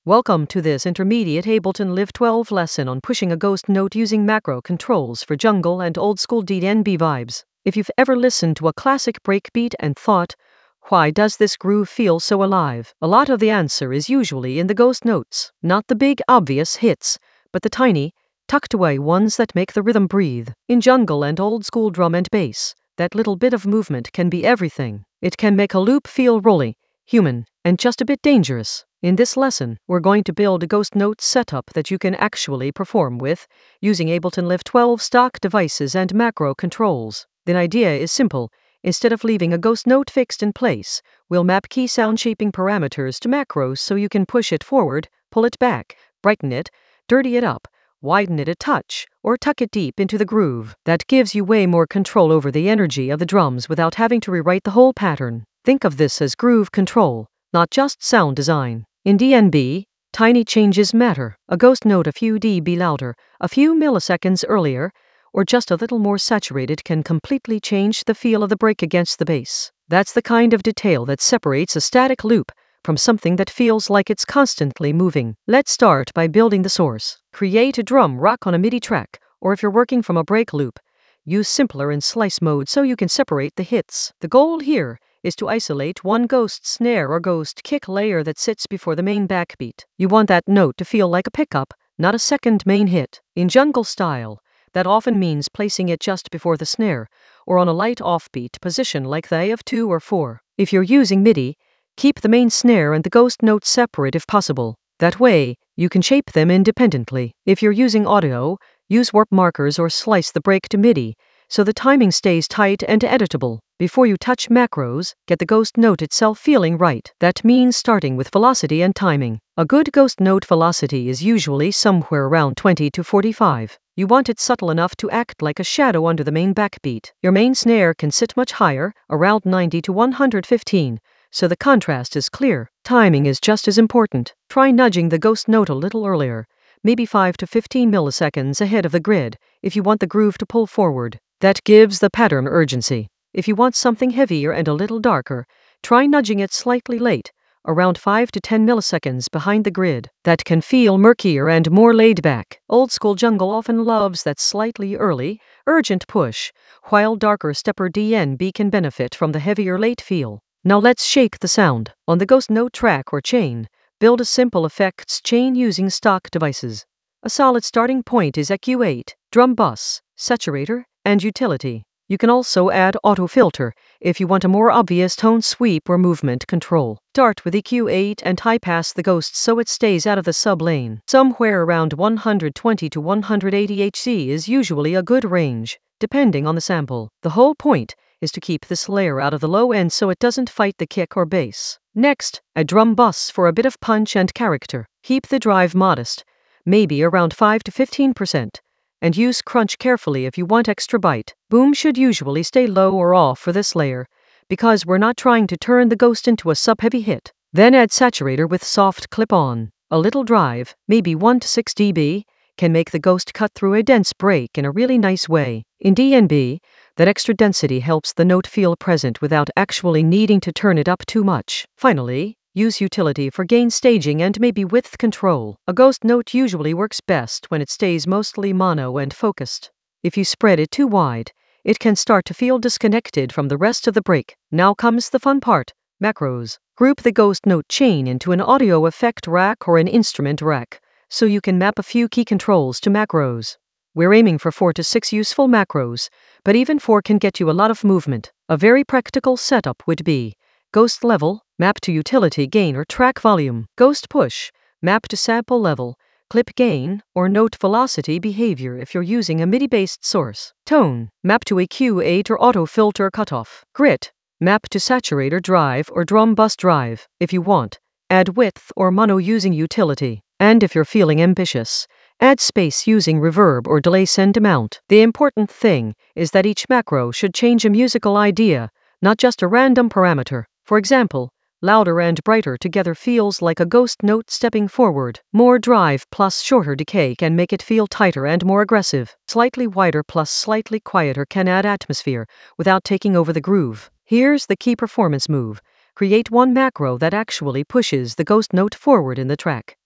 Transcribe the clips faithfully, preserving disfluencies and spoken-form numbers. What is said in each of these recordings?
Welcome to this intermediate Ableton Live twelve lesson on pushing a ghost note using macro controls for jungle and old school D N B vibes. If you've ever listened to a classic breakbeat and thought, why does this groove feel so alive? A lot of the answer is usually in the ghost notes, not the big obvious hits, but the tiny, tucked away ones that make the rhythm breathe. In jungle and old school drum and bass, that little bit of movement can be everything. It can make a loop feel rolly, human, and just a bit dangerous. In this lesson, we're going to build a ghost note setup that you can actually perform with, using Ableton Live twelve stock devices and macro controls. The idea is simple. Instead of leaving a ghost note fixed in place, we'll map key sound shaping parameters to macros so you can push it forward, pull it back, brighten it, dirty it up, widen it a touch, or tuck it deep into the groove. That gives you way more control over the energy of the drums without having to rewrite the whole pattern. Think of this as groove control, not just sound design. In D N B, tiny changes matter. A ghost note a few dB louder, a few milliseconds earlier, or just a little more saturated can completely change the feel of the break against the bass. That's the kind of detail that separates a static loop from something that feels like it's constantly moving. Let's start by building the source. Create a drum rock on a MIDI track, or if you're working from a break loop, use simpler and slice mode so you can separate the hits. The goal here is to isolate one ghost snare or ghost kick layer that sits before the main backbeat. You want that note to feel like a pickup, not a second main hit. In jungle style, that often means placing it just before the snare, or on a light offbeat position like the A of two or four. If you're using MIDI, keep the main snare and the ghost note separate if possible. That way, you can shape them independently. If you're using audio, use warp markers or slice the break to MIDI, so the timing stays tight and editable. Before you touch macros, get the ghost note itself feeling right. That means starting with velocity and timing. A good ghost note velocity is usually somewhere around twenty to forty-five. You want it subtle enough to act like a shadow under the main backbeat. Your main snare can sit much higher, around ninety to one hundred fifteen, so the contrast is clear. Timing is just as important. Try nudging the ghost note a little earlier, maybe five to fifteen milliseconds ahead of the grid, if you want the groove to pull forward. That gives the pattern urgency. If you want something heavier and a little darker, try nudging it slightly late, around five to ten milliseconds behind the grid. That can feel murkier and more laid back. Old school jungle often loves that slightly early, urgent push, while darker stepper D N B can benefit from the heavier late feel. Now let's shake the sound. On the ghost note track or chain, build a simple effects chain using stock devices. A solid starting point is E Q eight, drum bus, saturator, and utility. You can also add auto filter if you want a more obvious tone sweep or movement control. Start with E Q eight and high pass the ghost so it stays out of the sub lane. Somewhere around one hundred twenty to one hundred eighty hertz is usually a good range, depending on the sample. The whole point is to keep this layer out of the low end so it doesn't fight the kick or bass. Next, a drum bus for a bit of punch and character. Keep the drive modest, maybe around five to fifteen percent. And use crunch carefully if you want extra bite. Boom should usually stay low or off for this layer, because we're not trying to turn the ghost into a sub-heavy hit. Then add saturator with soft clip-on. A little drive, maybe one to six dB, can make the ghost cut through a dense break in a really nice way. In D N B, that extra density helps the note feel present without actually needing to turn it up too much. Finally, use utility for gain staging and maybe width control. A ghost note usually works best when it stays mostly mono and focused. If you spread it too wide, it can start to feel disconnected from the rest of the break. Now comes the fun part, macros. Group the ghost note chain into an audio effect rack or an instrument rack, so you can map a few key controls to macros. We're aiming for four to six useful macros, but even four can get you a lot of movement. A very practical setup would be ghost level, map to utility gain or track volume. Ghost push, map to sample level, clip gain, or note velocity behavior if you're using a MIDI-based source. Tone, map to E Q eight or auto filter cutoff. Grit, map to saturator drive or drum bus drive. If you want, add width or mono using utility. And if you're feeling ambitious, add space using reverb or delay send amount. The important thing is that each macro should change a musical idea, not just a random parameter. For example, louder and brighter together feels like a ghost note stepping forward. More drive plus shorter decay can make it feel tighter and more aggressive. Slightly wider plus slightly quieter can add atmosphere without taking over the groove. Here's the key performance move. Create one macro that actually pushes the ghost note forward in the track.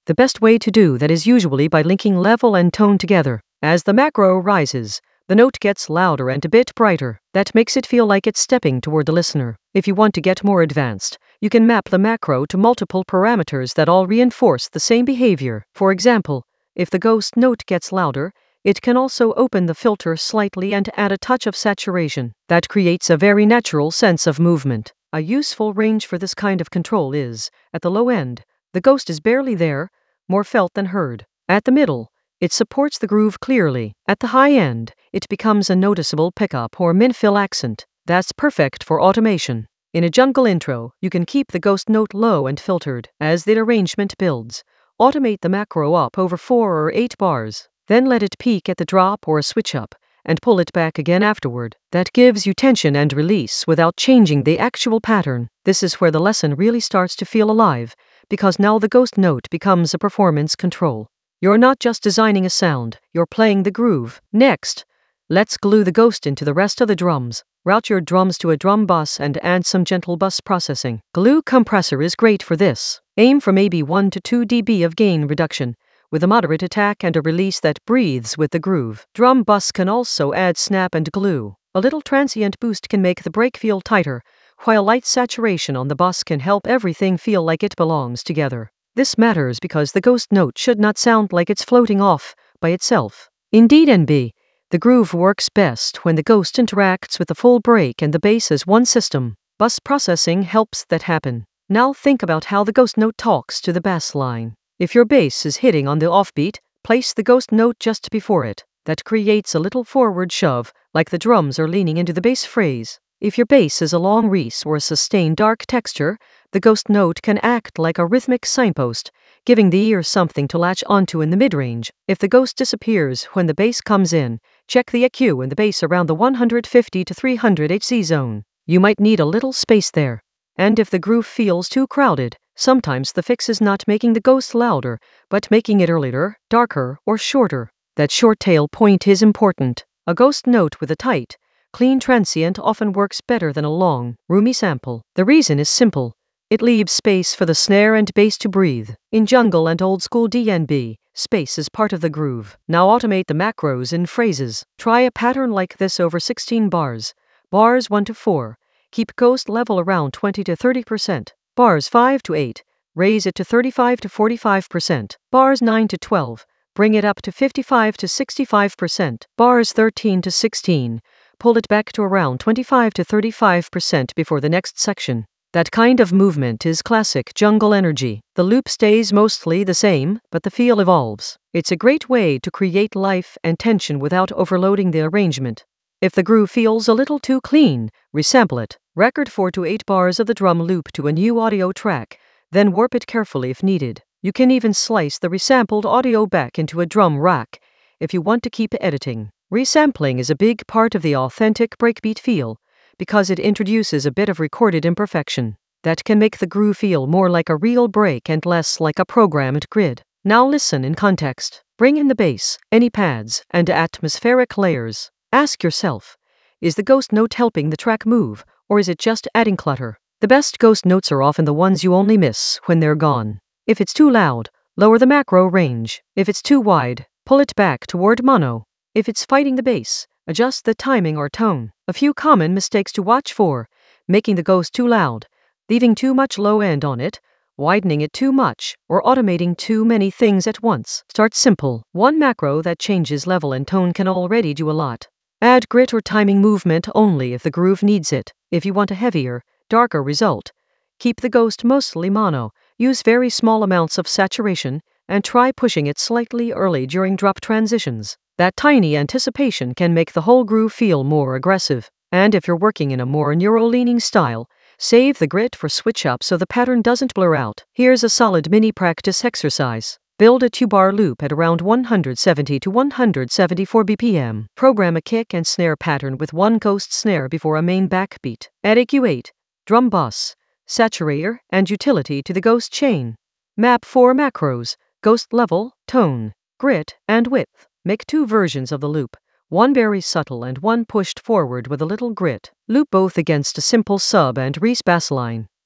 The best way to do that is usually by linking level and tone together. As the macro rises, the note gets louder and a bit brighter. That makes it feel like it's stepping toward the listener. If you want to get more advanced, you can map the macro to multiple parameters that all reinforce the same behavior. For example, if the ghost note gets louder, it can also open the filter slightly and add a touch of saturation. That creates a very natural sense of movement. A useful range for this kind of control is, at the low end, the ghost is barely there, more felt than heard. At the middle, it supports the groove clearly. At the high end, it becomes a noticeable pickup or min-fill accent. That's perfect for automation. In a jungle intro, you can keep the ghost note low and filtered. As the arrangement builds, automate the macro up over four or eight bars. Then let it peak at the drop or a switch up, and pull it back again afterward. That gives you tension and release without changing the actual pattern. This is where the lesson really starts to feel alive, because now the ghost note becomes a performance control. You're not just designing a sound, you're playing the groove. Next, let's glue the ghost into the rest of the drums. Route your drums to a drum bus and add some gentle bus processing. Glue compressor is great for this. Aim for maybe one to two decibels of gain reduction, with a moderate attack and a release that breathes with the groove. Drum bus can also add snap and glue. A little transient boost can make the break feel tighter, while light saturation on the bus can help everything feel like it belongs together. This matters because the ghost note should not sound like it's floating off by itself. In D and B, the groove works best when the ghost interacts with the full break and the bass as one system. Bus processing helps that happen. Now think about how the ghost note talks to the bass line. If your bass is hitting on the offbeat, place the ghost note just before it. That creates a little forward shove, like the drums are leaning into the bass phrase. If your bass is a long reese or a sustained dark texture, the ghost note can act like a rhythmic signpost, giving the ear something to latch onto in the mid-range. If the ghost disappears when the bass comes in, check the E Q in the bass around the one fifty to three hundred hertz zone. You might need a little space there. And if the groove feels too crowded, sometimes the fix is not making the ghost louder, but making it earlier, darker, or shorter. That short tail point is important. A ghost note with a tight, clean transient often works better than a long, roomy sample. The reason is simple. It leaves space for the snare and bass to breathe. In jungle and old school D and B, space is part of the groove. Now automate the macros in phrases. Try a pattern like this over sixteen bars. Bars one to four. Keep ghost level around twenty to thirty percent. Bars five to eight. Raise it to thirty-five to forty-five percent. Bars nine to twelve. Bring it up to fifty-five to sixty-five percent. Bars thirteen to sixteen. Pull it back to around twenty-five to thirty-five percent before the next section. That kind of movement is classic jungle energy. The loop stays mostly the same, but the feel evolves. It's a great way to create life and tension without overloading the arrangement. If the groove feels a little too clean, resample it. Record four to eight bars of the drum loop to a new audio track, then warp it carefully if needed. You can even slice the resampled audio back into a drum rack if you want to keep editing. Resampling is a big part of the authentic breakbeat feel, because it introduces a bit of recorded imperfection that can make the groove feel more like a real break and less like a programmed grid. Now listen in context. Bring in the bass, any pads, and atmospheric layers. Ask yourself, is the ghost note helping the track move, or is it just adding clutter? The best ghost notes are often the ones you only miss when they're gone. If it's too loud, lower the macro range. If it's too wide, pull it back toward mono. If it's fighting the bass, adjust the timing or tone. A few common mistakes to watch for: making the ghost too loud, leaving too much low end on it, widening it too much, or automating too many things at once. Start simple. One macro that changes level and tone can already do a lot. Add grit or timing movement only if the groove needs it. If you want a heavier, darker result, keep the ghost mostly mono. Use very small amounts of saturation, and try pushing it slightly early during drop transitions. That tiny anticipation can make the whole groove feel more aggressive. And if you're working in a more neuro-leaning style, save the grit for switch up so the pattern doesn't blur out. Here's a solid mini practice exercise. Build a two-bar loop at around one seventy to one seventy-four B P M. Program a kick and snare pattern with one ghost snare before a main backbeat. Add E Q eight, drum bus, saturator, and utility to the ghost chain. Map four macros: ghost level, tone, grit, and width. Make two versions of the loop, one very subtle and one pushed forward with a little grit. Loop both against a simple sub and reese bass line.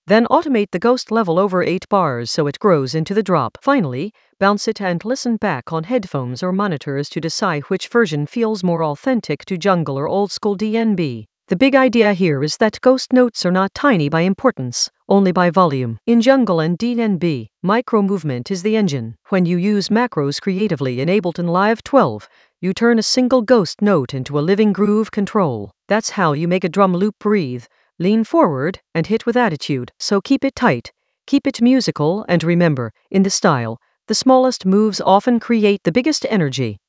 Then automate the ghost level over eight bars so it grows into the drop. Finally, bounce it and listen back on headphones or monitors to decide which version feels more authentic to jungle or old school D N B. The big idea here is that ghost notes are not tiny by importance, only by volume. In jungle and D N B, micro movement is the engine. When you use macros creatively in Ableton Live twelve, you turn a single ghost note into a living groove control. That's how you make a drum loop breathe, lean forward, and hit with attitude. So keep it tight, keep it musical, and remember, in the style, the smallest moves often create the biggest energy.